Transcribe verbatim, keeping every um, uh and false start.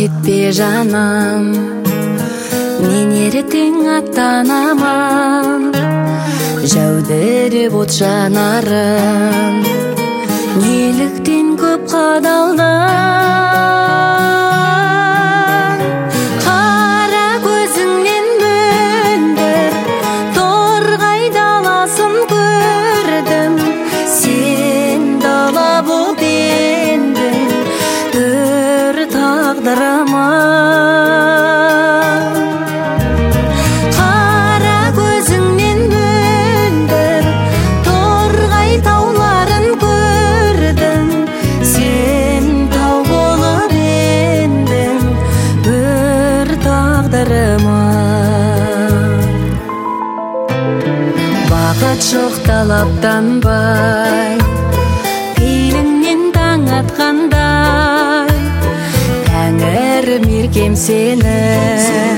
кетпе жаным, мен ертең аттанамын, жәудіреп от жанарым, неліктен көп қадалдың. Қара көзіңнен мөлдір торғай даласын көрдім, сен дала боп ендің өр тағдырыма. Қара көзіңнен мөлдір торғай тауларын көрдім, сен тау болып ендің өр тағдырыма. Бақыт жоқ талаптанбай, пейіліңнен таң атқандай, тәңірім еркем сені.